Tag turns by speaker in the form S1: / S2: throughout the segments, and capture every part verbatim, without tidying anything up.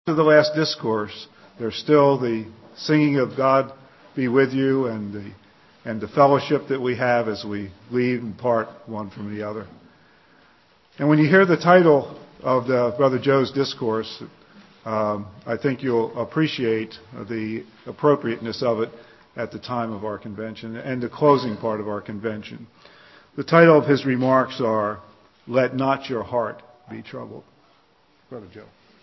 S1: To the last discourse, there's still the singing of God be with you and the and the fellowship that we have as we leave and part one from the other. And when you hear the title of the Brother Joe's discourse, um, I think you'll appreciate the appropriateness of it at the time of our convention and the closing part of our convention. The title of his remarks are, "Let Not Your Heart Be Troubled." Brother Joe.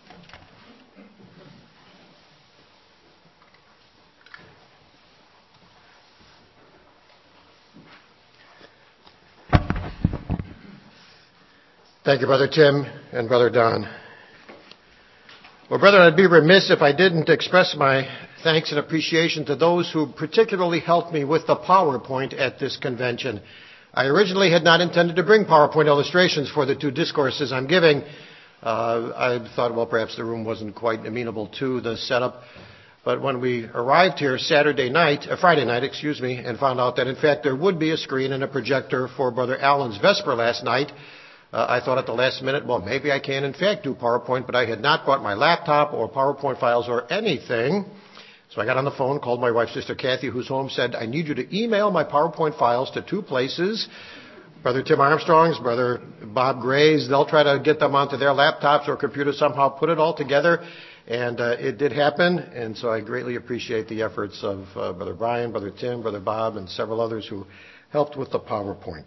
S2: Thank you, Brother Tim and Brother Don. Well, brethren, I'd be remiss if I didn't express my thanks and appreciation to those who particularly helped me with the PowerPoint at this convention. I originally had not intended to bring PowerPoint illustrations for the two discourses I'm giving. Uh, I thought, well, perhaps the room wasn't quite amenable to the setup. But when we arrived here Saturday night, uh, Friday night, excuse me, and found out that, in fact, there would be a screen and a projector for Brother Allen's Vesper last night, Uh, I thought at the last minute, well, maybe I can in fact do PowerPoint, but I had not brought my laptop or PowerPoint files or anything. So I got on the phone, called my wife, Sister Kathy, who's home, said, I need you to email my PowerPoint files to two places. Brother Tim Armstrong's, Brother Bob Gray's. They'll try to get them onto their laptops or computers somehow, put it all together. And uh, it did happen, and so I greatly appreciate the efforts of uh, Brother Brian, Brother Tim, Brother Bob, and several others who helped with the PowerPoint.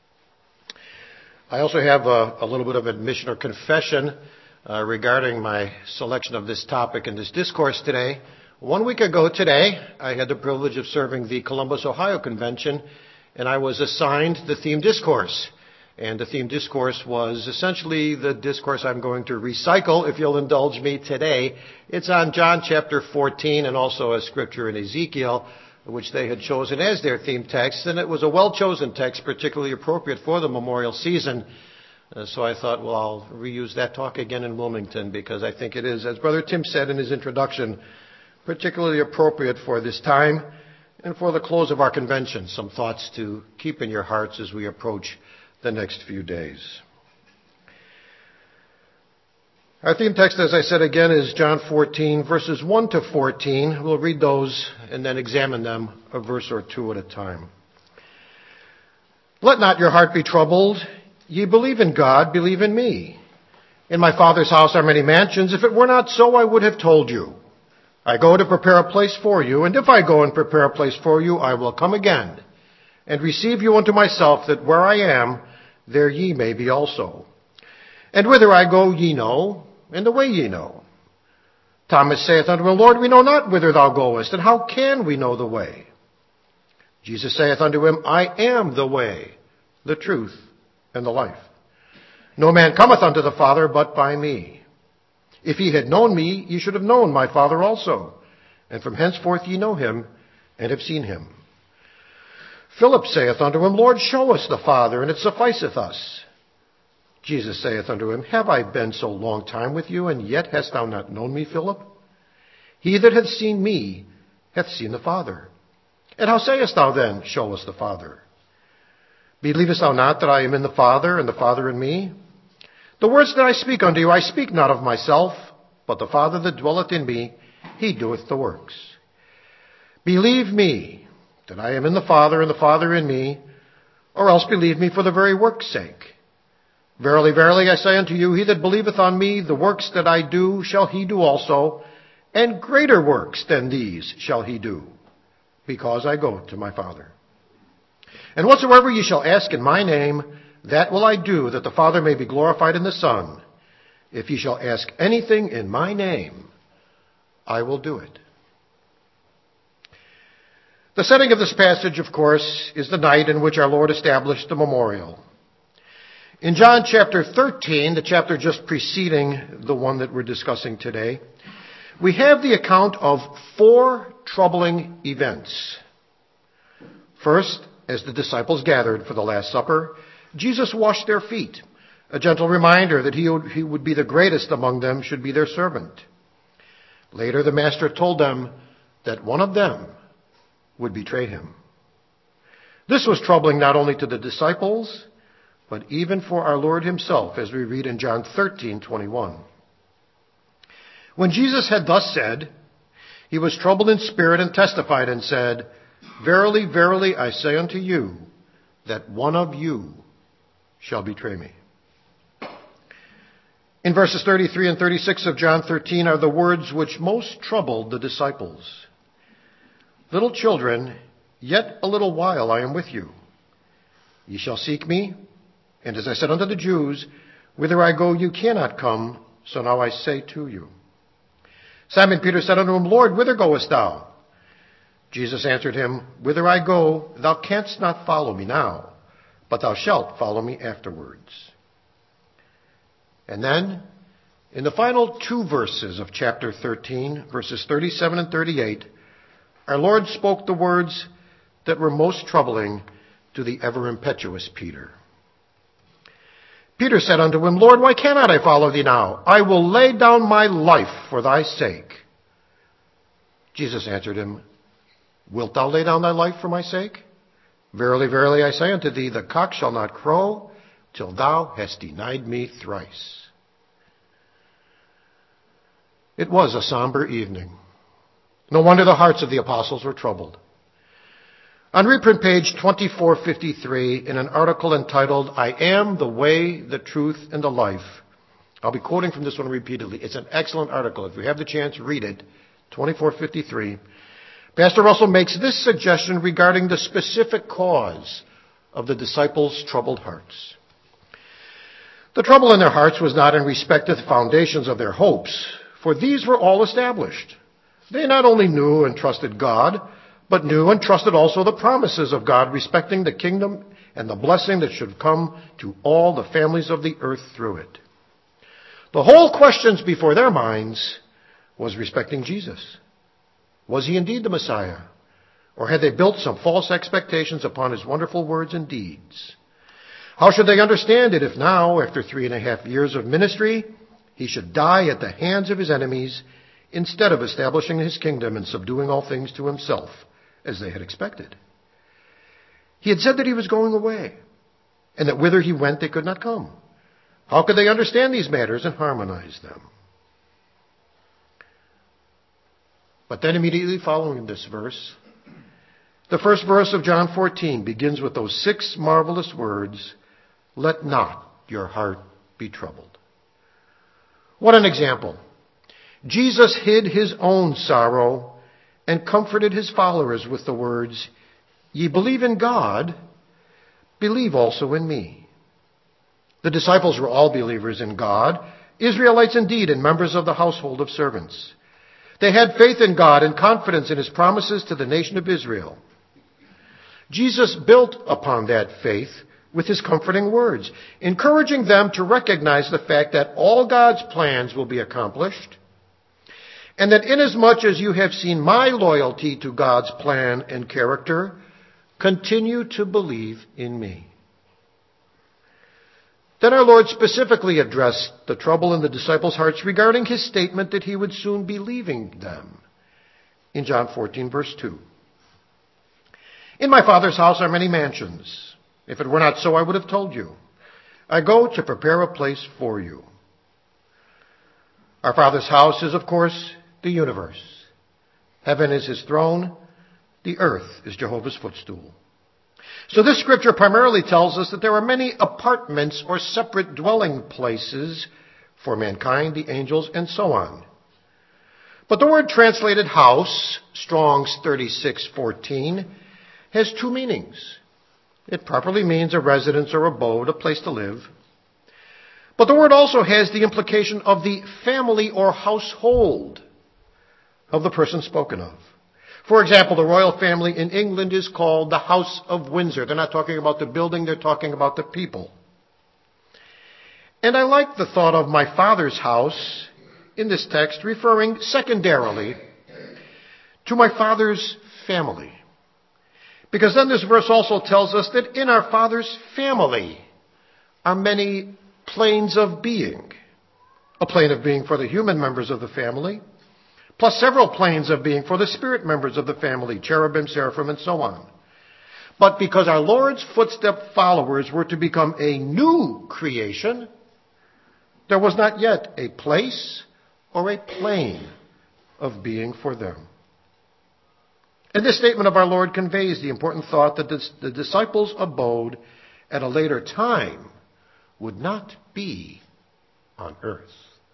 S2: I also have a, a little bit of admission or confession uh, regarding my selection of this topic in this discourse today. One week ago today, I had the privilege of serving the Columbus, Ohio Convention, and I was assigned the theme discourse. And the theme discourse was essentially the discourse I'm going to recycle, if you'll indulge me today. It's on John chapter fourteen and also a scripture in Ezekiel, which they had chosen as their theme text, and it was a well-chosen text, particularly appropriate for the memorial season. Uh, so I thought, well, I'll reuse that talk again in Wilmington, because I think it is, as Brother Tim said in his introduction, particularly appropriate for this time and for the close of our convention. Some thoughts to keep in your hearts as we approach the next few days. Our theme text, as I said again, is John fourteen, verses one to fourteen. We'll read those and then examine them a verse or two at a time. Let not your heart be troubled. Ye believe in God, believe in me. In my Father's house are many mansions. If it were not so, I would have told you. I go to prepare a place for you, and if I go and prepare a place for you, I will come again and receive you unto myself, that where I am, there ye may be also. And whither I go ye know, and the way ye know. Thomas saith unto him, Lord, we know not whither thou goest, and how can we know the way? Jesus saith unto him, I am the way, the truth, and the life. No man cometh unto the Father but by me. If ye had known me, ye should have known my Father also. And from henceforth ye know him, and have seen him. Philip saith unto him, Lord, show us the Father, and it sufficeth us. Jesus saith unto him, Have I been so long time with you, and yet hast thou not known me, Philip? He that hath seen me hath seen the Father. And how sayest thou then, Show us the Father? Believest thou not that I am in the Father, and the Father in me? The words that I speak unto you, I speak not of myself, but the Father that dwelleth in me, he doeth the works. Believe me that I am in the Father, and the Father in me, or else believe me for the very work's sake. Verily, verily, I say unto you, he that believeth on me, the works that I do shall he do also, and greater works than these shall he do, because I go to my Father. And whatsoever ye shall ask in my name, that will I do, that the Father may be glorified in the Son. If ye shall ask anything in my name, I will do it. The setting of this passage, of course, is the night in which our Lord established the memorial. In John chapter thirteen, the chapter just preceding the one that we're discussing today, we have the account of four troubling events. First, as the disciples gathered for the Last Supper, Jesus washed their feet, a gentle reminder that he would, he would be the greatest among them, should be their servant. Later, the Master told them that one of them would betray him. This was troubling not only to the disciples, but even for our Lord himself, as we read in John thirteen twenty-one. When Jesus had thus said, he was troubled in spirit and testified and said, Verily, verily, I say unto you, that one of you shall betray me. In verses thirty-three and thirty-six of John thirteen are the words which most troubled the disciples. Little children, yet a little while I am with you. Ye shall seek me, and as I said unto the Jews, whither I go you cannot come, so now I say to you. Simon Peter said unto him, Lord, whither goest thou? Jesus answered him, Whither I go, thou canst not follow me now, but thou shalt follow me afterwards. And then, in the final two verses of chapter thirteen, verses thirty-seven and thirty-eight, our Lord spoke the words that were most troubling to the ever-impetuous Peter. Peter said unto him, Lord, why cannot I follow thee now? I will lay down my life for thy sake. Jesus answered him, Wilt thou lay down thy life for my sake? Verily, verily, I say unto thee, the cock shall not crow till thou hast denied me thrice. It was a somber evening. No wonder the hearts of the apostles were troubled. On reprint page twenty-four fifty-three, in an article entitled, I am the way, the truth, and the life. I'll be quoting from this one repeatedly. It's an excellent article. If you have the chance, read it. twenty-four fifty-three. Pastor Russell makes this suggestion regarding the specific cause of the disciples' troubled hearts. The trouble in their hearts was not in respect to the foundations of their hopes, for these were all established. They not only knew and trusted God, but knew and trusted also the promises of God respecting the kingdom and the blessing that should come to all the families of the earth through it. The whole questions before their minds was respecting Jesus. Was he indeed the Messiah? Or had they built some false expectations upon his wonderful words and deeds? How should they understand it if now, after three and a half years of ministry, he should die at the hands of his enemies instead of establishing his kingdom and subduing all things to himself, as they had expected? He had said that he was going away, and that whither he went they could not come. How could they understand these matters and harmonize them? But then immediately following this verse, the first verse of John fourteen begins with those six marvelous words, Let not your heart be troubled. What an example. Jesus hid his own sorrow and comforted his followers with the words, Ye believe in God, believe also in me. The disciples were all believers in God, Israelites indeed, and members of the household of servants. They had faith in God and confidence in his promises to the nation of Israel. Jesus built upon that faith with his comforting words, encouraging them to recognize the fact that all God's plans will be accomplished, and that inasmuch as you have seen my loyalty to God's plan and character, continue to believe in me. Then our Lord specifically addressed the trouble in the disciples' hearts regarding his statement that he would soon be leaving them. In John fourteen, verse two. In my Father's house are many mansions. If it were not so, I would have told you. I go to prepare a place for you. Our Father's house is, of course, the universe. Heaven is his throne. The earth is Jehovah's footstool. So this scripture primarily tells us that there are many apartments or separate dwelling places for mankind, the angels, and so on. But the word translated house, Strong's thirty-six fourteen, has two meanings. It properly means a residence or abode, a place to live. But the word also has the implication of the family or household of the person spoken of. For example, the royal family in England is called the House of Windsor. They're not talking about the building, they're talking about the people. And I like the thought of my Father's house in this text, referring secondarily to my Father's family. Because then this verse also tells us that in our Father's family are many planes of being. A plane of being for the human members of the family, plus several planes of being for the spirit members of the family, cherubim, seraphim, and so on. But because our Lord's footstep followers were to become a new creation, there was not yet a place or a plane of being for them. And this statement of our Lord conveys the important thought that the disciples' abode at a later time would not be on earth.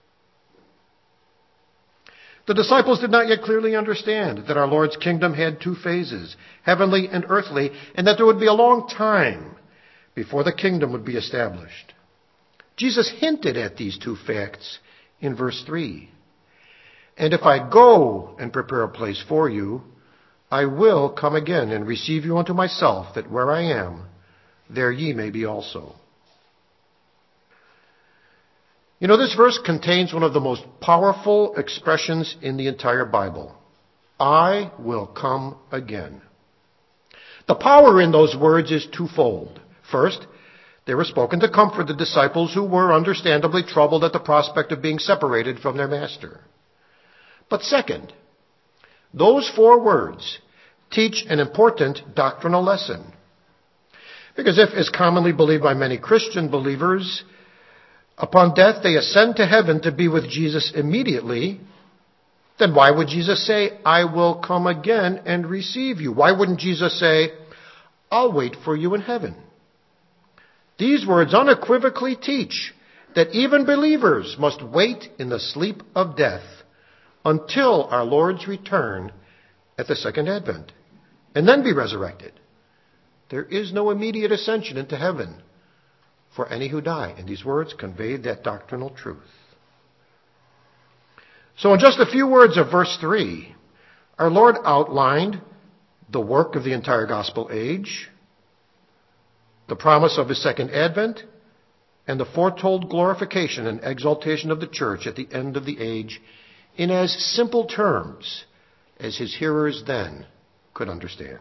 S2: The disciples did not yet clearly understand that our Lord's kingdom had two phases, heavenly and earthly, and that there would be a long time before the kingdom would be established. Jesus hinted at these two facts in verse three. And if I go and prepare a place for you, I will come again and receive you unto myself, that where I am, there ye may be also. You know, this verse contains one of the most powerful expressions in the entire Bible. I will come again. The power in those words is twofold. First, they were spoken to comfort the disciples who were understandably troubled at the prospect of being separated from their master. But second, those four words teach an important doctrinal lesson. Because if, as commonly believed by many Christian believers, upon death they ascend to heaven to be with Jesus immediately, then why would Jesus say, I will come again and receive you? Why wouldn't Jesus say, I'll wait for you in heaven? These words unequivocally teach that even believers must wait in the sleep of death until our Lord's return at the second advent, and then be resurrected. There is no immediate ascension into heaven for any who die. And these words convey that doctrinal truth. So in just a few words of verse three, our Lord outlined the work of the entire gospel age, the promise of his second advent, and the foretold glorification and exaltation of the church at the end of the age in as simple terms as his hearers then could understand.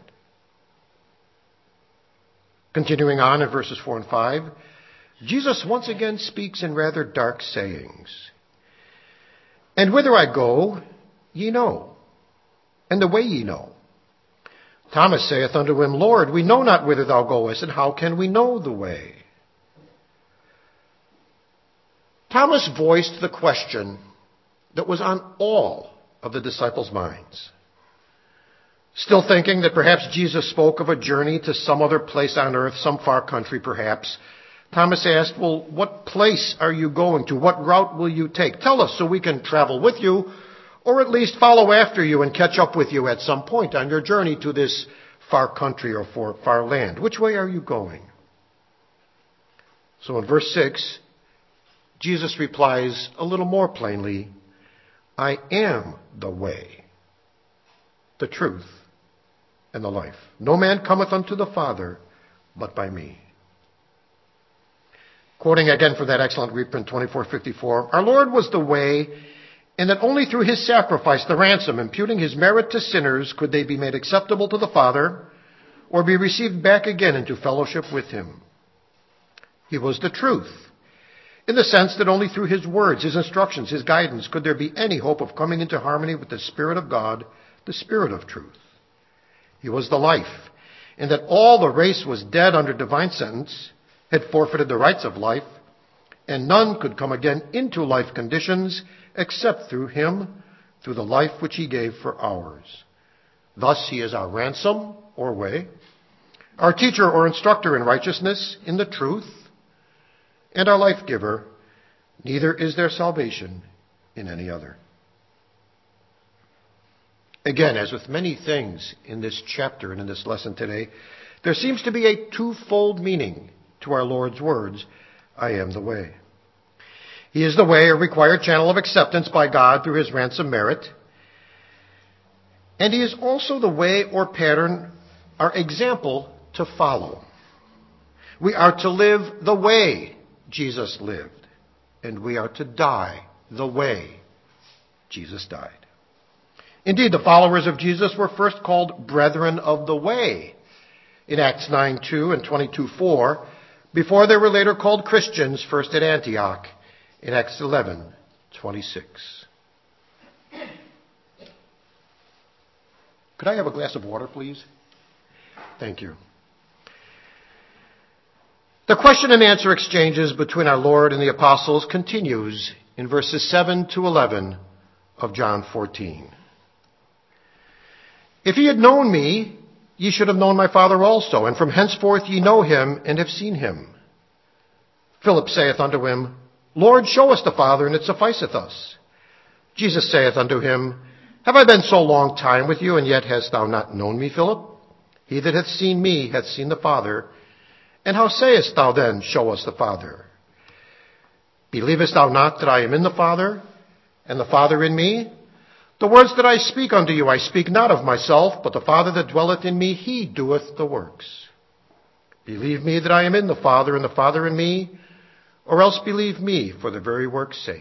S2: Continuing on in verses four and five, Jesus once again speaks in rather dark sayings. And whither I go, ye know, and the way ye know. Thomas saith unto him, Lord, we know not whither thou goest, and how can we know the way? Thomas voiced the question that was on all of the disciples' minds. Still thinking that perhaps Jesus spoke of a journey to some other place on earth, some far country perhaps, Thomas asked, well, what place are you going to? What route will you take? Tell us so we can travel with you, or at least follow after you and catch up with you at some point on your journey to this far country or far land. Which way are you going? So in verse six, Jesus replies a little more plainly, I am the way, the truth, and the life. No man cometh unto the Father but by me. Quoting again from that excellent reprint twenty-four fifty-four, our Lord was the way, and that only through his sacrifice, the ransom, imputing his merit to sinners, could they be made acceptable to the Father, or be received back again into fellowship with him. He was the truth, in the sense that only through his words, his instructions, his guidance, could there be any hope of coming into harmony with the Spirit of God, the Spirit of truth. He was the life, in that all the race was dead under divine sentence, had forfeited the rights of life, and none could come again into life conditions except through him, through the life which he gave for ours. Thus he is our ransom, or way, our teacher or instructor in righteousness, in the truth, and our life giver. Neither is there salvation in any other. Again, as with many things in this chapter and in this lesson today, there seems to be a twofold meaning to our Lord's words, I am the way. He is the way, a required channel of acceptance by God through his ransom merit. And he is also the way or pattern, our example to follow. We are to live the way Jesus lived, and we are to die the way Jesus died. Indeed, the followers of Jesus were first called brethren of the way in Acts nine two and twenty-two four, before they were later called Christians, first at Antioch in Acts eleven twenty-six. Could I have a glass of water, please? Thank you. The question and answer exchanges between our Lord and the apostles continues in verses seven to eleven of John fourteen. If ye had known me, ye should have known my Father also, and from henceforth ye know him and have seen him. Philip saith unto him, Lord, show us the Father, and it sufficeth us. Jesus saith unto him, Have I been so long time with you, and yet hast thou not known me, Philip? He that hath seen me hath seen the Father. And how sayest thou then, Show us the Father? Believest thou not that I am in the Father, and the Father in me? The words that I speak unto you, I speak not of myself, but the Father that dwelleth in me, he doeth the works. Believe me that I am in the Father, and the Father in me, or else believe me for the very work's sake.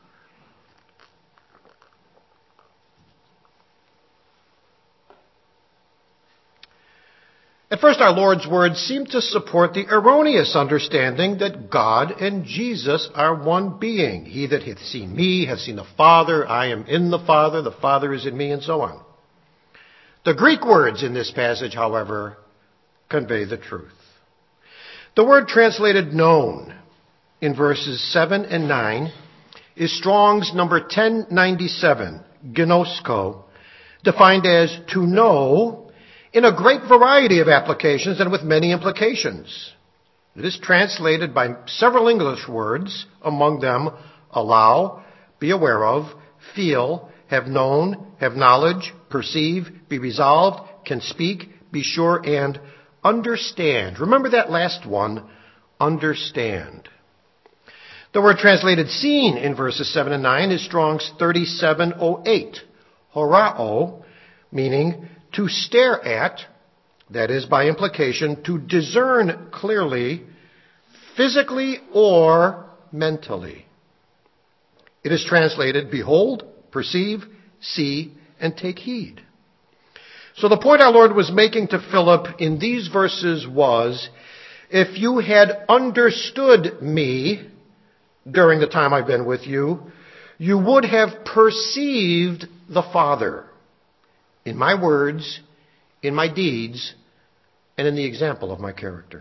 S2: At first, our Lord's words seem to support the erroneous understanding that God and Jesus are one being. He that hath seen me hath seen the Father. I am in the Father. The Father is in me, and so on. The Greek words in this passage, however, convey the truth. The word translated known in verses seven and nine is Strong's number ten ninety-seven, gnosko, defined as to know in a great variety of applications and with many implications. It is translated by several English words, among them allow, be aware of, feel, have known, have knowledge, perceive, be resolved, can speak, be sure, and understand. Remember that last one, understand. The word translated seen in verses seven and nine is Strong's thirty-seven oh eight, horao, meaning to stare at, that is by implication, to discern clearly, physically or mentally. It is translated behold, perceive, see, and take heed. So the point our Lord was making to Philip in these verses was, if you had understood me during the time I've been with you, you would have perceived the Father in my words, in my deeds, and in the example of my character.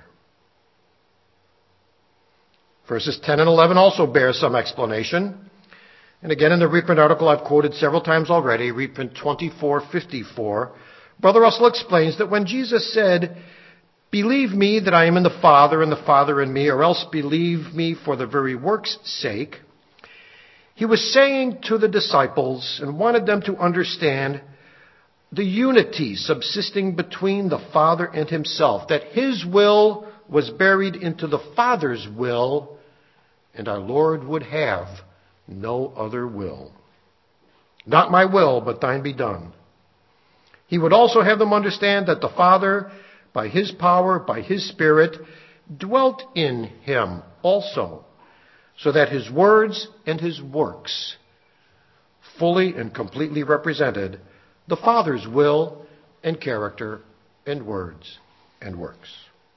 S2: Verses ten and eleven also bear some explanation. And again, in the reprint article I've quoted several times already, reprint twenty-four fifty-four, Brother Russell explains that when Jesus said, Believe me that I am in the Father and the Father in me, or else believe me for the very work's sake, he was saying to the disciples and wanted them to understand the unity subsisting between the Father and himself, that his will was buried into the Father's will, and our Lord would have no other will. Not my will, but thine be done. He would also have them understand that the Father, by his power, by his Spirit, dwelt in him also, so that his words and his works fully and completely represented the Father's will and character and words and works.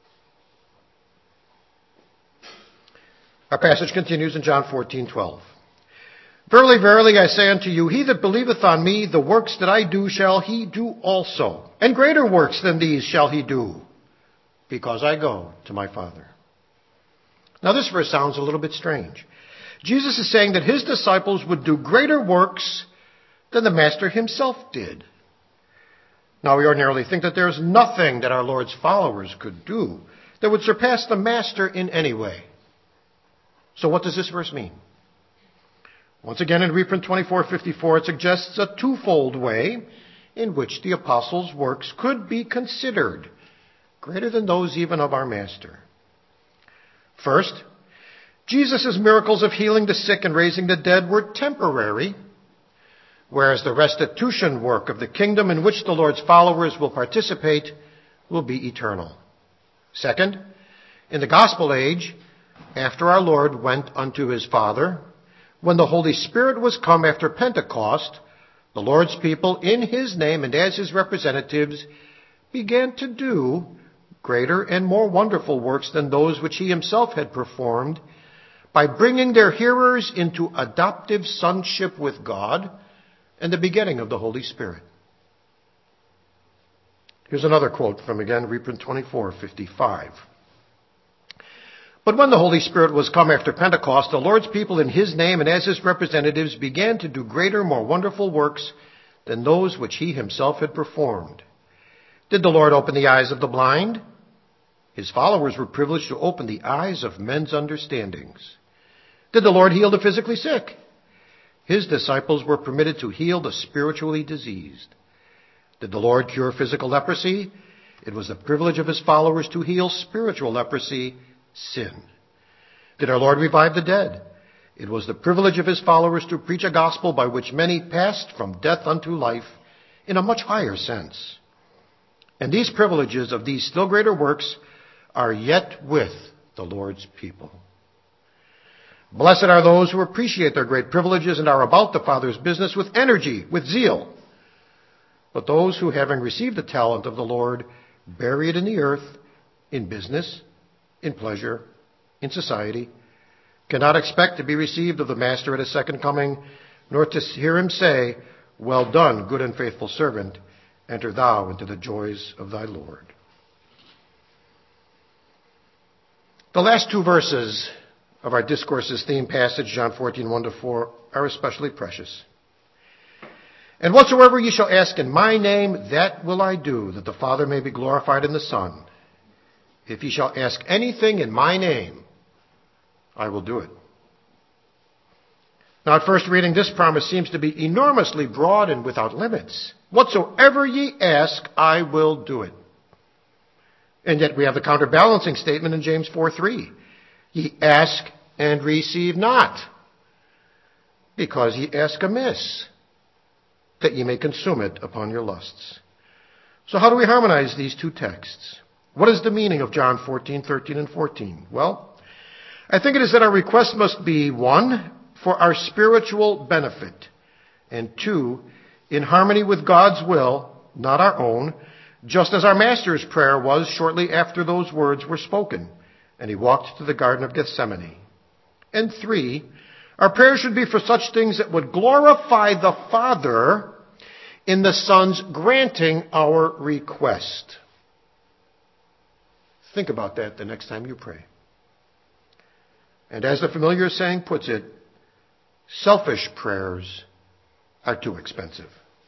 S2: Our passage continues in John fourteen twelve. Verily, verily, I say unto you, he that believeth on me, the works that I do shall he do also. And greater works than these shall he do, because I go to my Father. Now this verse sounds a little bit strange. Jesus is saying that his disciples would do greater works than the Master himself did. Now we ordinarily think that there's nothing that our Lord's followers could do that would surpass the Master in any way. So what does this verse mean? Once again, in reprint twenty-four fifty-four, it suggests a twofold way in which the apostles' works could be considered greater than those even of our Master. First, Jesus' miracles of healing the sick and raising the dead were temporary, whereas the restitution work of the kingdom in which the Lord's followers will participate will be eternal. Second, in the gospel age, after our Lord went unto his Father, when the Holy Spirit was come after Pentecost, the Lord's people in his name and as his representatives began to do greater and more wonderful works than those which he himself had performed by bringing their hearers into adoptive sonship with God and the beginning of the Holy Spirit. Here's another quote from, again, reprint twenty-four fifty-five. But when the Holy Spirit was come after Pentecost, the Lord's people in his name and as his representatives began to do greater, more wonderful works than those which he himself had performed. Did the Lord open the eyes of the blind? His followers were privileged to open the eyes of men's understandings. Did the Lord heal the physically sick? His disciples were permitted to heal the spiritually diseased. Did the Lord cure physical leprosy? It was the privilege of his followers to heal spiritual leprosy, sin. Did our Lord revive the dead? It was the privilege of his followers to preach a gospel by which many passed from death unto life in a much higher sense. And these privileges of these still greater works are yet with the Lord's people. Blessed are those who appreciate their great privileges and are about the Father's business with energy, with zeal. But those who, having received the talent of the Lord, bury it in the earth, in business, in pleasure, in society, cannot expect to be received of the Master at his second coming, nor to hear him say, "Well done, good and faithful servant, enter thou into the joys of thy Lord." The last two verses of our discourse's theme passage, John fourteen, one to four, are especially precious. And whatsoever ye shall ask in my name, that will I do, that the Father may be glorified in the Son. If ye shall ask anything in my name, I will do it. Now, at first reading, this promise seems to be enormously broad and without limits. Whatsoever ye ask, I will do it. And yet we have the counterbalancing statement in James four three. Ye ask and receive not, because ye ask amiss, that ye may consume it upon your lusts. So how do we harmonize these two texts? What is the meaning of John fourteen, thirteen, and fourteen? Well, I think it is that our request must be, one, for our spiritual benefit, and two, in harmony with God's will, not our own, just as our Master's prayer was shortly after those words were spoken, and he walked to the Garden of Gethsemane. And three, our prayer should be for such things that would glorify the Father in the Son's granting our request. Think about that the next time you pray. And as the familiar saying puts it, selfish prayers are too expensive.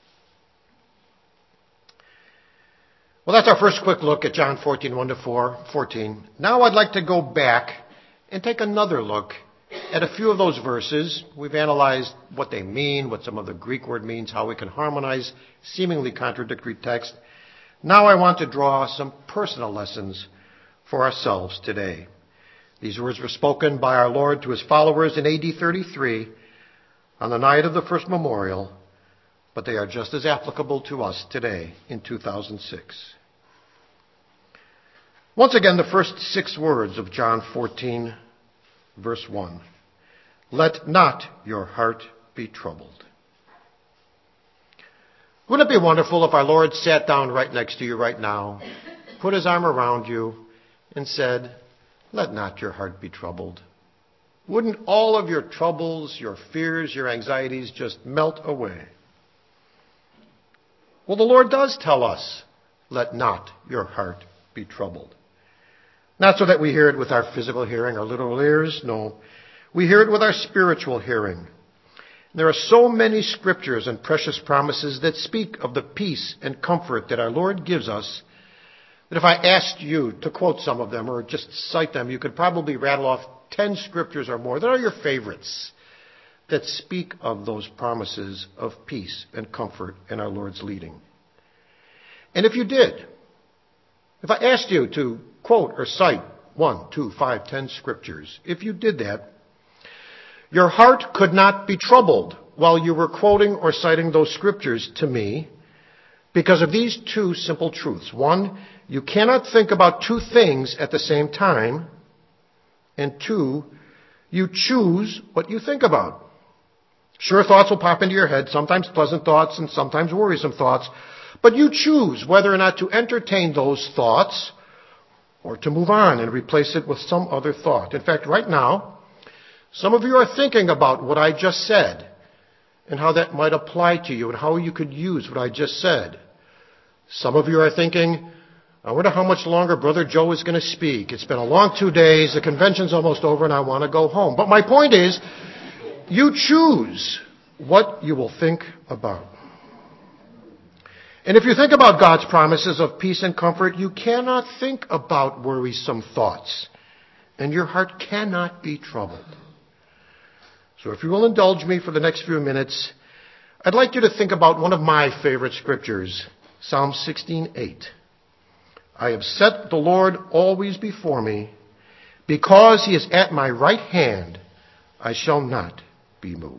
S2: Well, that's our first quick look at John fourteen, one to fourteen. Now I'd like to go back and take another look at a few of those verses. We've analyzed what they mean, what some of the Greek word means, how we can harmonize seemingly contradictory text. Now I want to draw some personal lessons for ourselves today. These words were spoken by our Lord to his followers in A D thirty-three on the night of the first memorial, but they are just as applicable to us today in two thousand six. Once again, the first six words of John fourteen, verse one. Let not your heart be troubled. Wouldn't it be wonderful if our Lord sat down right next to you right now, put his arm around you, and said, let not your heart be troubled? Wouldn't all of your troubles, your fears, your anxieties just melt away? Well, the Lord does tell us, let not your heart be troubled. Not so that we hear it with our physical hearing, our literal ears. No, we hear it with our spiritual hearing. There are so many scriptures and precious promises that speak of the peace and comfort that our Lord gives us, that if I asked you to quote some of them or just cite them, you could probably rattle off ten scriptures or more that are your favorites that speak of those promises of peace and comfort in our Lord's leading. And if you did, if I asked you to quote or cite one, two, five, ten scriptures, if you did that, your heart could not be troubled while you were quoting or citing those scriptures to me because of these two simple truths. One, you cannot think about two things at the same time. And two, you choose what you think about. Sure, thoughts will pop into your head, sometimes pleasant thoughts and sometimes worrisome thoughts, but you choose whether or not to entertain those thoughts or to move on and replace it with some other thought. In fact, right now, some of you are thinking about what I just said and how that might apply to you and how you could use what I just said. Some of you are thinking, I wonder how much longer Brother Joe is going to speak. It's been a long two days. The convention's almost over and I want to go home. But my point is, you choose what you will think about. And if you think about God's promises of peace and comfort, you cannot think about worrisome thoughts. And your heart cannot be troubled. So if you will indulge me for the next few minutes, I'd like you to think about one of my favorite scriptures, Psalm sixteen eight. I have set the Lord always before me. Because he is at my right hand, I shall not be moved.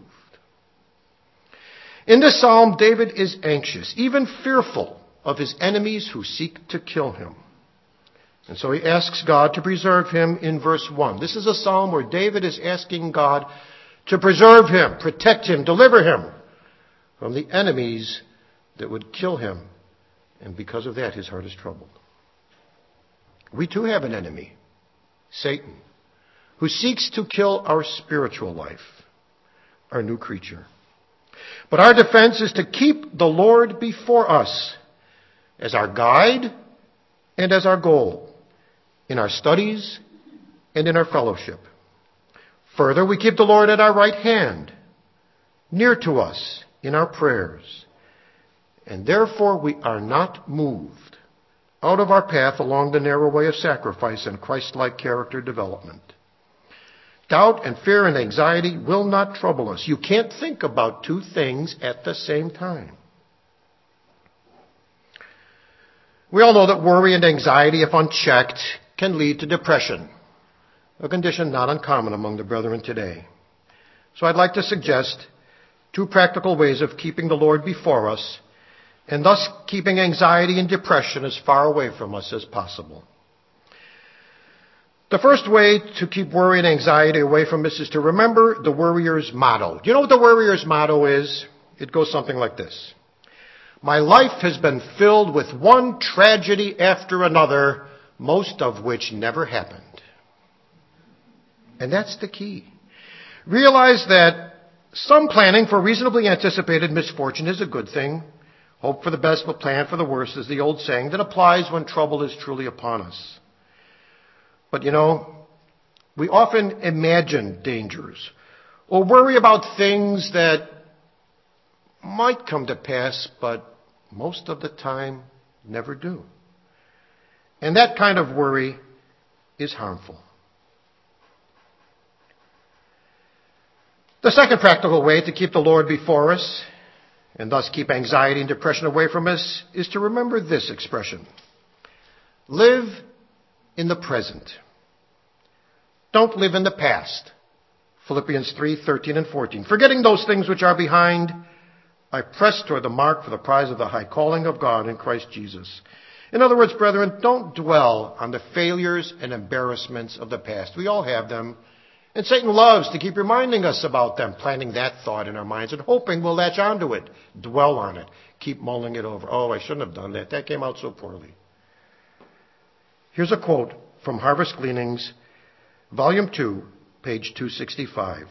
S2: In this psalm, David is anxious, even fearful of his enemies who seek to kill him. And so he asks God to preserve him in verse one. This is a psalm where David is asking God to preserve him, protect him, deliver him from the enemies that would kill him. And because of that, his heart is troubled. We too have an enemy, Satan, who seeks to kill our spiritual life, our new creature. But our defense is to keep the Lord before us as our guide and as our goal in our studies and in our fellowship. Further, we keep the Lord at our right hand, near to us in our prayers. And therefore we are not moved out of our path along the narrow way of sacrifice and Christ-like character development. Doubt and fear and anxiety will not trouble us. You can't think about two things at the same time. We all know that worry and anxiety, if unchecked, can lead to depression, a condition not uncommon among the brethren today. So I'd like to suggest two practical ways of keeping the Lord before us and thus keeping anxiety and depression as far away from us as possible. The first way to keep worry and anxiety away from us is to remember the warrior's motto. Do you know what the warrior's motto is? It goes something like this. My life has been filled with one tragedy after another, most of which never happened. And that's the key. Realize that some planning for reasonably anticipated misfortune is a good thing. Hope for the best but plan for the worst is the old saying that applies when trouble is truly upon us. But you know, we often imagine dangers or worry about things that might come to pass, but most of the time never do. And that kind of worry is harmful. The second practical way to keep the Lord before us and thus keep anxiety and depression away from us is to remember this expression. Live in the present. Don't live in the past. Philippians three, thirteen and fourteen. Forgetting those things which are behind, I press toward the mark for the prize of the high calling of God in Christ Jesus. In other words, brethren, don't dwell on the failures and embarrassments of the past. We all have them. And Satan loves to keep reminding us about them, planting that thought in our minds and hoping we'll latch onto it, dwell on it, keep mulling it over. Oh, I shouldn't have done that. That came out so poorly. Here's a quote from Harvest Gleanings, Volume two, page two sixty-five.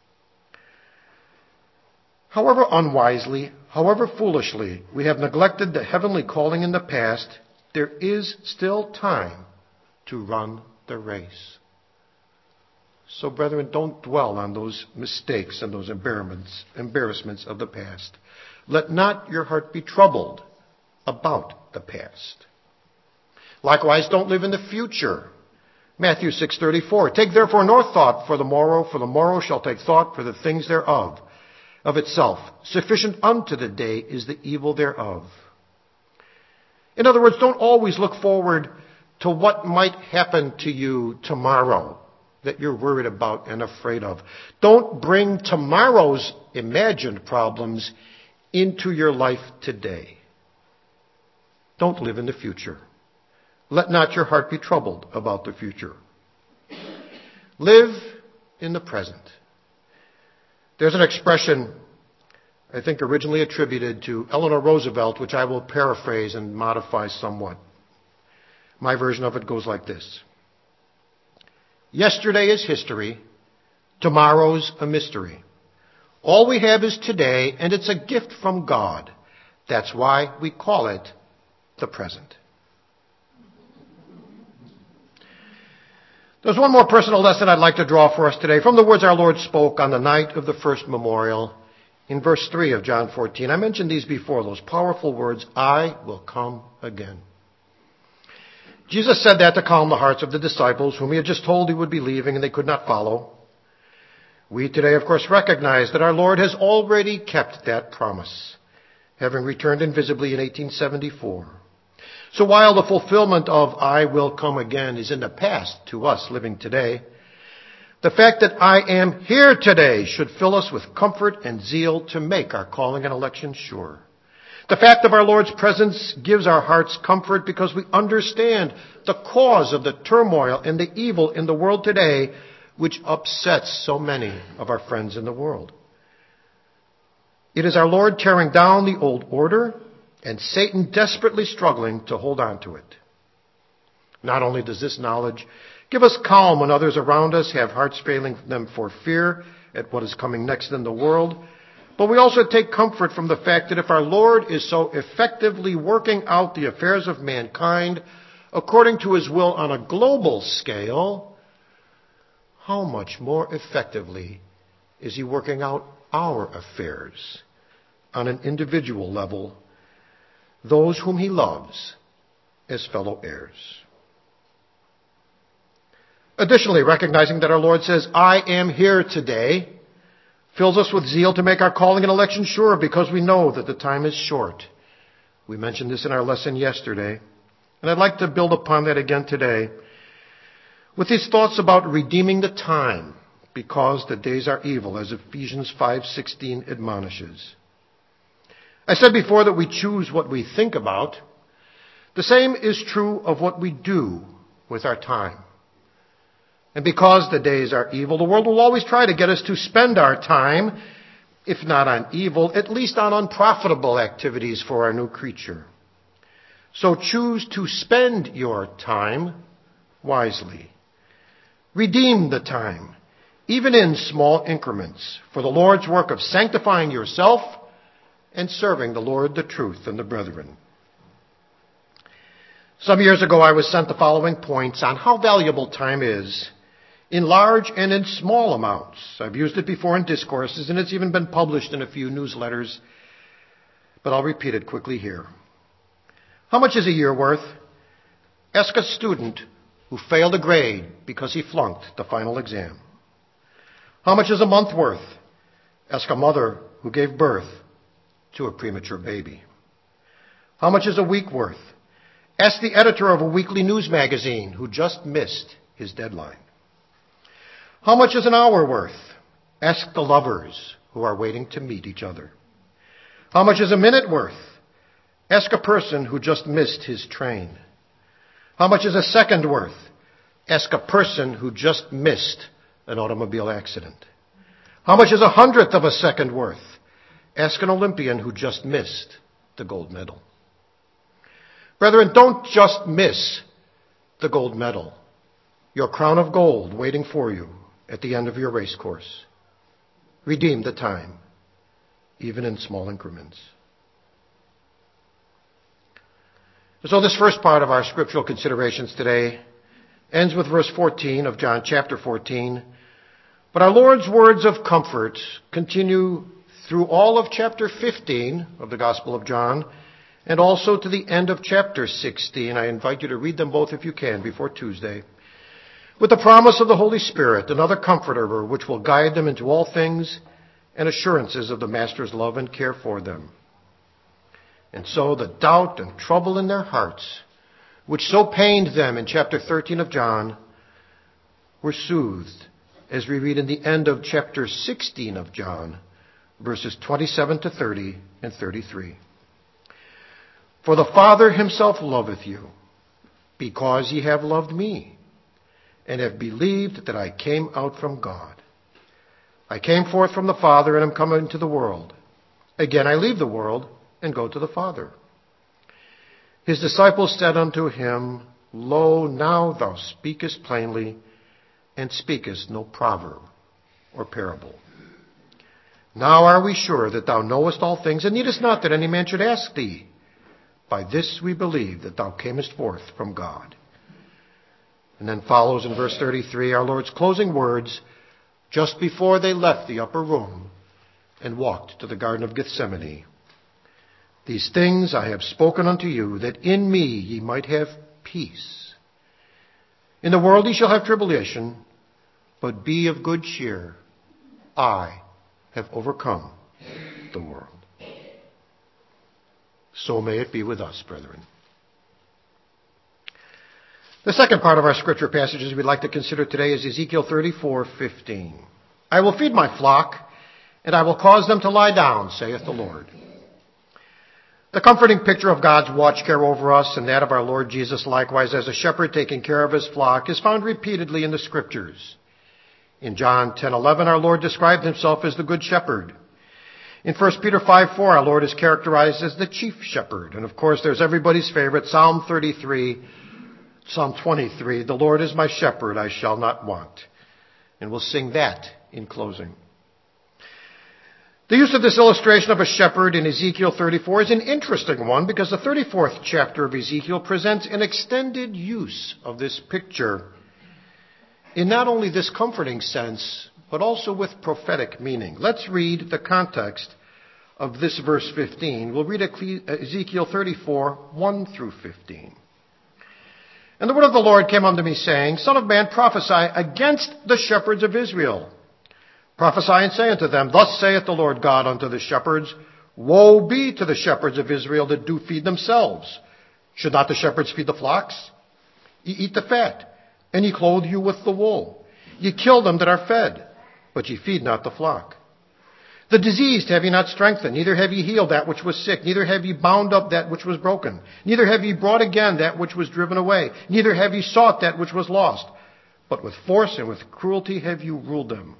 S2: However unwisely, however foolishly we have neglected the heavenly calling in the past, there is still time to run the race. So, brethren, don't dwell on those mistakes and those embarrassments, embarrassments of the past. Let not your heart be troubled about the past. Likewise, don't live in the future. Matthew six thirty-four. Take therefore no thought for the morrow, for the morrow shall take thought for the things thereof, of itself. Sufficient unto the day is the evil thereof. In other words, don't always look forward to what might happen to you tomorrow that you're worried about and afraid of. Don't bring tomorrow's imagined problems into your life today. Don't live in the future. Let not your heart be troubled about the future. Live in the present. There's an expression, I think originally attributed to Eleanor Roosevelt, which I will paraphrase and modify somewhat. My version of it goes like this. Yesterday is history. Tomorrow's a mystery. All we have is today, and it's a gift from God. That's why we call it the present. There's one more personal lesson I'd like to draw for us today from the words our Lord spoke on the night of the first memorial in verse three of John fourteen. I mentioned these before, those powerful words, I will come again. Jesus said that to calm the hearts of the disciples whom he had just told he would be leaving and they could not follow. We today, of course, recognize that our Lord has already kept that promise, having returned invisibly in eighteen seventy-four. So while the fulfillment of I will come again is in the past to us living today, the fact that I am here today should fill us with comfort and zeal to make our calling and election sure. The fact of our Lord's presence gives our hearts comfort because we understand the cause of the turmoil and the evil in the world today, which upsets so many of our friends in the world. It is our Lord tearing down the old order and Satan desperately struggling to hold on to it. Not only does this knowledge give us calm when others around us have hearts failing them for fear at what is coming next in the world, but we also take comfort from the fact that if our Lord is so effectively working out the affairs of mankind according to his will on a global scale, how much more effectively is he working out our affairs on an individual level, those whom he loves as fellow heirs? Additionally, recognizing that our Lord says, I am here today, fills us with zeal to make our calling and election sure because we know that the time is short. We mentioned this in our lesson yesterday, and I'd like to build upon that again today with these thoughts about redeeming the time because the days are evil, as Ephesians five sixteen admonishes. I said before that we choose what we think about. The same is true of what we do with our time. And because the days are evil, the world will always try to get us to spend our time, if not on evil, at least on unprofitable activities for our new creature. So choose to spend your time wisely. Redeem the time, even in small increments, for the Lord's work of sanctifying yourself and serving the Lord, the truth, and the brethren. Some years ago, I was sent the following points on how valuable time is in large and in small amounts. I've used it before in discourses, and it's even been published in a few newsletters, but I'll repeat it quickly here. How much is a year worth? Ask a student who failed a grade because he flunked the final exam. How much is a month worth? Ask a mother who gave birth to a premature baby. How much is a week worth? Ask the editor of a weekly news magazine who just missed his deadline. How much is an hour worth? Ask the lovers who are waiting to meet each other. How much is a minute worth? Ask a person who just missed his train. How much is a second worth? Ask a person who just missed an automobile accident. How much is a hundredth of a second worth? Ask an Olympian who just missed the gold medal. Brethren, don't just miss the gold medal, your crown of gold waiting for you at the end of your race course. Redeem the time, even in small increments. So this first part of our scriptural considerations today ends with verse fourteen of John chapter fourteen. But our Lord's words of comfort continue through all of chapter fifteen of the Gospel of John and also to the end of chapter sixteen. I invite you to read them both if you can before Tuesday. With the promise of the Holy Spirit, another comforter which will guide them into all things and assurances of the Master's love and care for them. And so the doubt and trouble in their hearts, which so pained them in chapter thirteen of John, were soothed as we read in the end of chapter sixteen of John, verses twenty-seven to thirty and thirty-three. For the Father himself loveth you, because ye have loved me, and have believed that I came out from God. I came forth from the Father, and am come into the world. Again I leave the world, and go to the Father. His disciples said unto him, Lo, now thou speakest plainly, and speakest no proverb or parable. Now are we sure that thou knowest all things, and needest not that any man should ask thee. By this we believe that thou camest forth from God. And then follows in verse thirty-three our Lord's closing words just before they left the upper room and walked to the Garden of Gethsemane. These things I have spoken unto you, that in me ye might have peace. In the world ye shall have tribulation, but be of good cheer. I have overcome the world. So may it be with us, brethren. The second part of our scripture passages we'd like to consider today is Ezekiel thirty-four fifteen. I will feed my flock, and I will cause them to lie down, saith the Lord. The comforting picture of God's watch care over us and that of our Lord Jesus likewise as a shepherd taking care of his flock is found repeatedly in the scriptures. In John ten eleven, our Lord described himself as the good shepherd. In First Peter five four, our Lord is characterized as the chief shepherd. And of course, there's everybody's favorite, Psalm thirty-three, Psalm twenty-three, the Lord is my shepherd, I shall not want. And we'll sing that in closing. The use of this illustration of a shepherd in Ezekiel thirty-four is an interesting one because the thirty-fourth chapter of Ezekiel presents an extended use of this picture in not only this comforting sense, but also with prophetic meaning. Let's read the context of this verse fifteen. We'll read Ezekiel thirty-four, one through fifteen. And the word of the Lord came unto me, saying, Son of man, prophesy against the shepherds of Israel. Prophesy and say unto them, Thus saith the Lord God unto the shepherds, Woe be to the shepherds of Israel that do feed themselves. Should not the shepherds feed the flocks? Ye eat the fat, and ye clothe you with the wool. Ye kill them that are fed, but ye feed not the flock. The diseased have ye not strengthened, neither have ye healed that which was sick, neither have ye bound up that which was broken, neither have ye brought again that which was driven away, neither have ye sought that which was lost, but with force and with cruelty have you ruled them.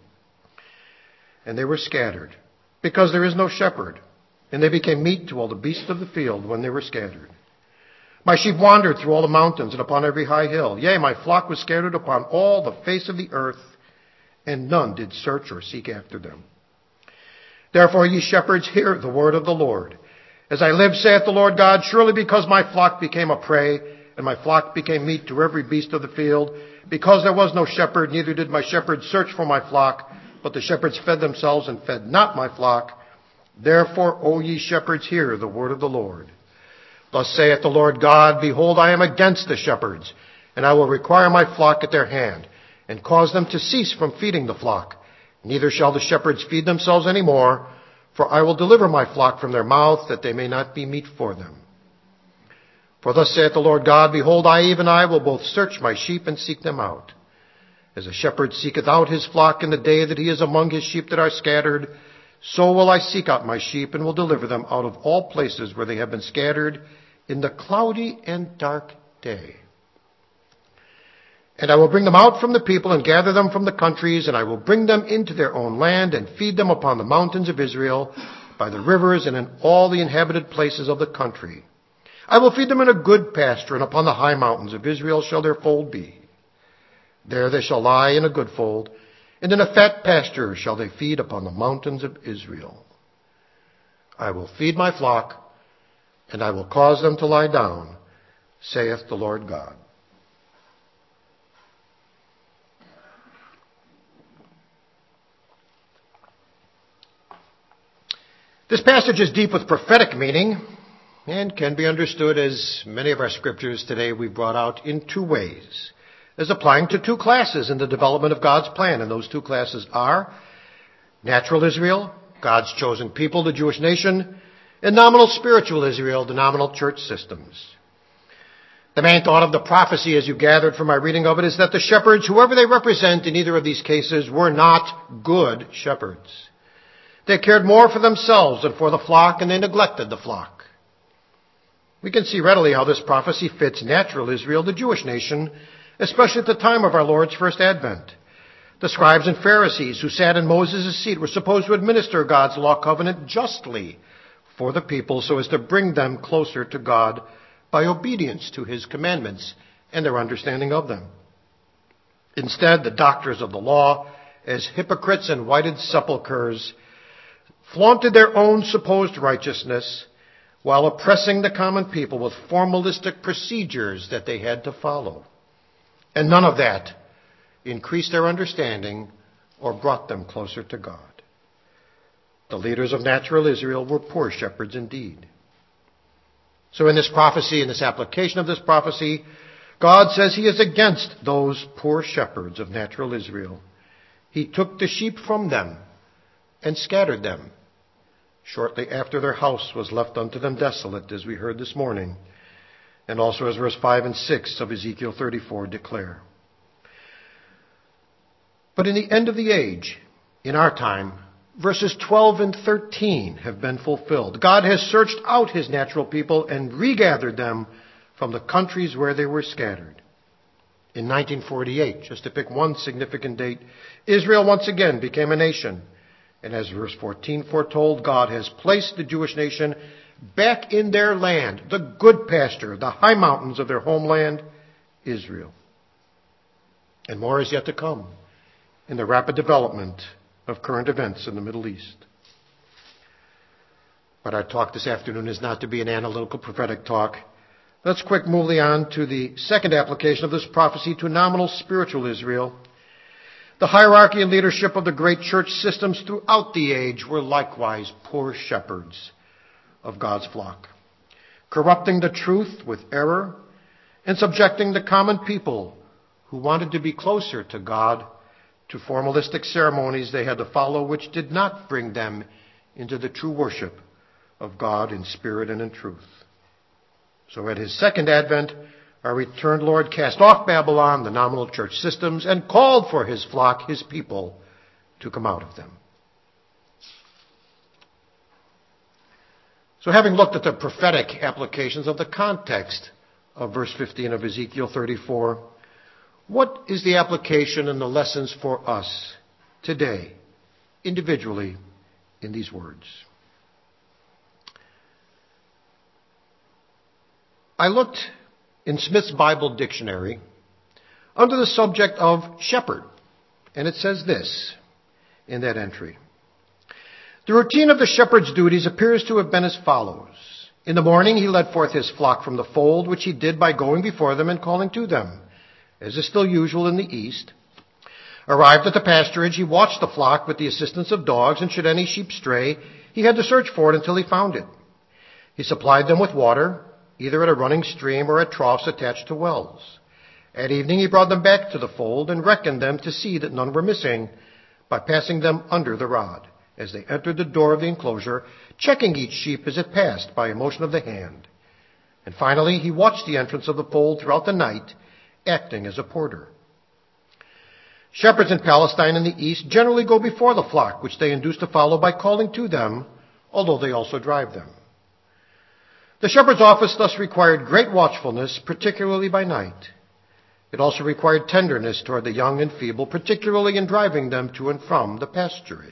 S2: And they were scattered, because there is no shepherd, and they became meat to all the beasts of the field when they were scattered. My sheep wandered through all the mountains and upon every high hill. Yea, my flock was scattered upon all the face of the earth, and none did search or seek after them. Therefore, ye shepherds, hear the word of the Lord. As I live, saith the Lord God, surely because my flock became a prey, and my flock became meat to every beast of the field, because there was no shepherd, neither did my shepherds search for my flock, but the shepherds fed themselves and fed not my flock. Therefore, O ye shepherds, hear the word of the Lord. Thus saith the Lord God, Behold, I am against the shepherds, and I will require my flock at their hand, and cause them to cease from feeding the flock. Neither shall the shepherds feed themselves any more, for I will deliver my flock from their mouth, that they may not be meat for them. For thus saith the Lord God, Behold, I, even I, will both search my sheep and seek them out. As a shepherd seeketh out his flock in the day that he is among his sheep that are scattered, so will I seek out my sheep, and will deliver them out of all places where they have been scattered in the cloudy and dark day. And I will bring them out from the people and gather them from the countries, and I will bring them into their own land and feed them upon the mountains of Israel, by the rivers and in all the inhabited places of the country. I will feed them in a good pasture, and upon the high mountains of Israel shall their fold be. There they shall lie in a good fold, and in a fat pasture shall they feed upon the mountains of Israel. I will feed my flock, and I will cause them to lie down, saith the Lord God. This passage is deep with prophetic meaning and can be understood, as many of our scriptures today we brought out, in two ways, as applying to two classes in the development of God's plan. And those two classes are natural Israel, God's chosen people, the Jewish nation, and nominal spiritual Israel, the nominal church systems. The main thought of the prophecy, as you gathered from my reading of it, is that the shepherds, whoever they represent in either of these cases, were not good shepherds. They cared more for themselves than for the flock, and they neglected the flock. We can see readily how this prophecy fits natural Israel, the Jewish nation, especially at the time of our Lord's first advent. The scribes and Pharisees who sat in Moses' seat were supposed to administer God's law covenant justly for the people so as to bring them closer to God by obedience to his commandments and their understanding of them. Instead, the doctors of the law, as hypocrites and whited sepulchres, flaunted their own supposed righteousness while oppressing the common people with formalistic procedures that they had to follow. And none of that increased their understanding or brought them closer to God. The leaders of natural Israel were poor shepherds indeed. So in this prophecy, in this application of this prophecy, God says he is against those poor shepherds of natural Israel. He took the sheep from them and scattered them shortly after their house was left unto them desolate, as we heard this morning, and also as verse five and six of Ezekiel thirty-four declare. But in the end of the age, in our time, verses twelve and thirteen have been fulfilled. God has searched out his natural people and regathered them from the countries where they were scattered. In nineteen forty-eight, just to pick one significant date, Israel once again became a nation. And as verse fourteen foretold, God has placed the Jewish nation back in their land, the good pasture, the high mountains of their homeland, Israel. And more is yet to come in the rapid development of current events in the Middle East. But our talk this afternoon is not to be an analytical prophetic talk. Let's quick move on to the second application of this prophecy to nominal spiritual Israel. The hierarchy and leadership of the great church systems throughout the age were likewise poor shepherds of God's flock, corrupting the truth with error and subjecting the common people who wanted to be closer to God to formalistic ceremonies they had to follow, which did not bring them into the true worship of God in spirit and in truth. So at his second advent, our returned Lord cast off Babylon, the nominal church systems, and called for his flock, his people, to come out of them. So having looked at the prophetic applications of the context of verse fifteen of Ezekiel thirty-four, what is the application and the lessons for us today, individually, in these words? I looked in Smith's Bible Dictionary under the subject of shepherd, and it says this in that entry. The routine of the shepherd's duties appears to have been as follows. In the morning he led forth his flock from the fold, which he did by going before them and calling to them, as is still usual in the East. Arrived at the pasturage, he watched the flock with the assistance of dogs, and should any sheep stray, he had to search for it until he found it. He supplied them with water, either at a running stream or at troughs attached to wells. At evening he brought them back to the fold and reckoned them to see that none were missing by passing them under the rod as they entered the door of the enclosure, checking each sheep as it passed by a motion of the hand. And finally he watched the entrance of the fold throughout the night, acting as a porter. Shepherds in Palestine and the East generally go before the flock, which they induce to follow by calling to them, although they also drive them. The shepherd's office thus required great watchfulness, particularly by night. It also required tenderness toward the young and feeble, particularly in driving them to and from the pasturage.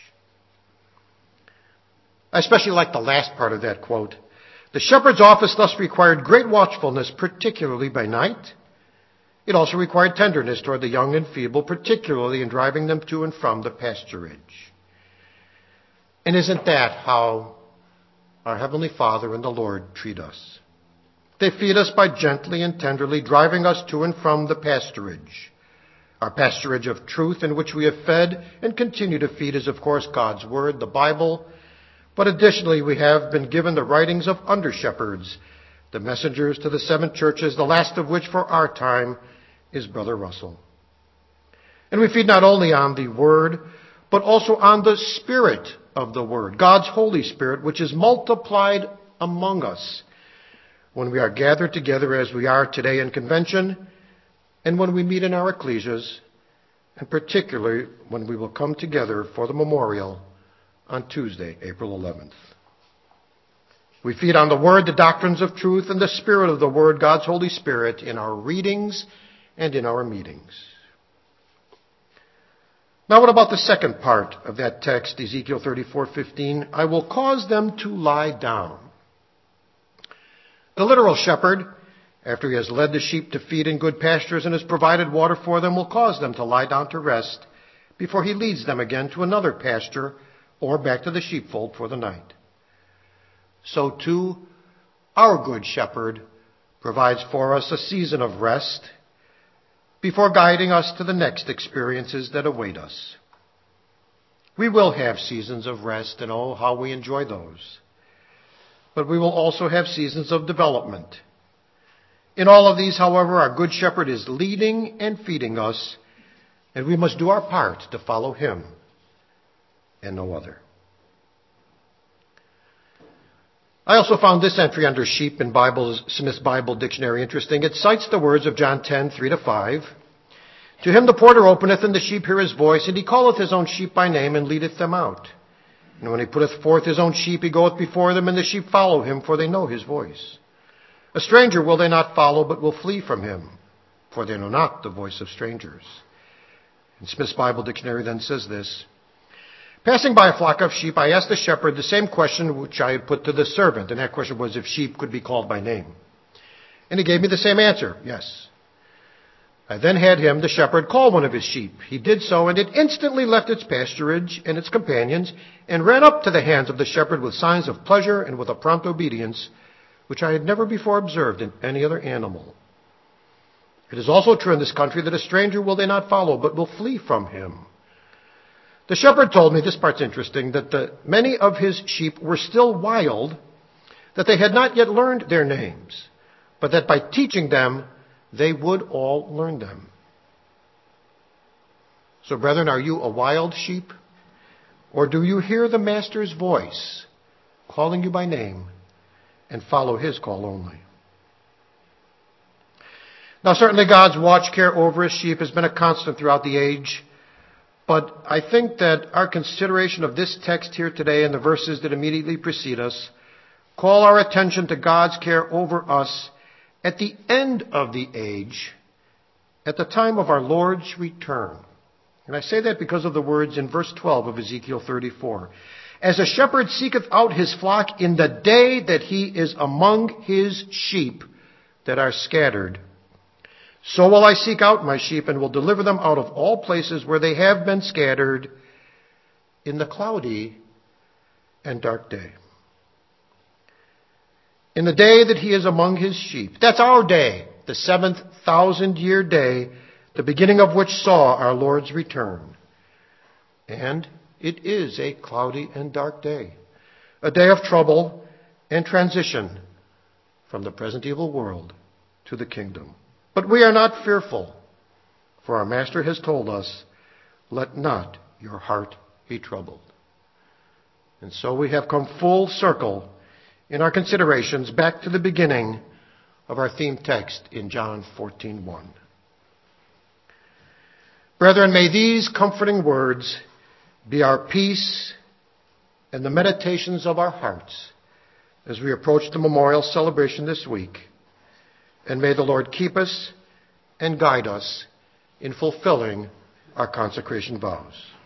S2: I especially like the last part of that quote. The shepherd's office thus required great watchfulness, particularly by night. It also required tenderness toward the young and feeble, particularly in driving them to and from the pasturage. And isn't that how our Heavenly Father and the Lord treat us? They feed us by gently and tenderly driving us to and from the pasturage. Our pasturage of truth in which we have fed and continue to feed is, of course, God's Word, the Bible. But additionally, we have been given the writings of under-shepherds, the messengers to the seven churches, the last of which for our time is Brother Russell. And we feed not only on the Word, but also on the Spirit of the Word, God's Holy Spirit, which is multiplied among us when we are gathered together as we are today in convention, and when we meet in our ecclesias, and particularly when we will come together for the memorial on Tuesday, April eleventh. We feed on the Word, the doctrines of truth, and the Spirit of the Word, God's Holy Spirit, in our readings and in our meetings. Now what about the second part of that text, Ezekiel thirty-four fifteen? I will cause them to lie down. The literal shepherd, after he has led the sheep to feed in good pastures and has provided water for them, will cause them to lie down to rest before he leads them again to another pasture or back to the sheepfold for the night. So too, our good shepherd provides for us a season of rest, before guiding us to the next experiences that await us. We will have seasons of rest, and oh, how we enjoy those. But we will also have seasons of development. In all of these, however, our Good Shepherd is leading and feeding us, and we must do our part to follow him and no other. I also found this entry under sheep in Bible's, Smith's Bible Dictionary interesting. It cites the words of John ten, three to five. To him the porter openeth, and the sheep hear his voice, and he calleth his own sheep by name, and leadeth them out. And when he putteth forth his own sheep, he goeth before them, and the sheep follow him, for they know his voice. A stranger will they not follow, but will flee from him, for they know not the voice of strangers. And Smith's Bible Dictionary then says this: passing by a flock of sheep, I asked the shepherd the same question which I had put to the servant, and that question was if sheep could be called by name. And he gave me the same answer, yes. I then had him, the shepherd, call one of his sheep. He did so, and it instantly left its pasturage and its companions, and ran up to the hands of the shepherd with signs of pleasure and with a prompt obedience, which I had never before observed in any other animal. It is also true in this country that a stranger will they not follow, but will flee from him. The shepherd told me, this part's interesting, that the, many of his sheep were still wild, that they had not yet learned their names, but that by teaching them, they would all learn them. So, brethren, are you a wild sheep? Or do you hear the Master's voice calling you by name and follow his call only? Now, certainly God's watch care over his sheep has been a constant throughout the age. But I think that our consideration of this text here today and the verses that immediately precede us call our attention to God's care over us at the end of the age, at the time of our Lord's return. And I say that because of the words in verse twelve of Ezekiel thirty-four. As a shepherd seeketh out his flock in the day that he is among his sheep that are scattered, so will I seek out my sheep and will deliver them out of all places where they have been scattered in the cloudy and dark day. In the day that he is among his sheep. That's our day, the seventh thousand year day, the beginning of which saw our Lord's return. And it is a cloudy and dark day, a day of trouble and transition from the present evil world to the kingdom. But we are not fearful, for our Master has told us, let not your heart be troubled. And so we have come full circle in our considerations back to the beginning of our theme text in John fourteen one. Brethren, may these comforting words be our peace and the meditations of our hearts as we approach the memorial celebration this week. And may the Lord keep us and guide us in fulfilling our consecration vows.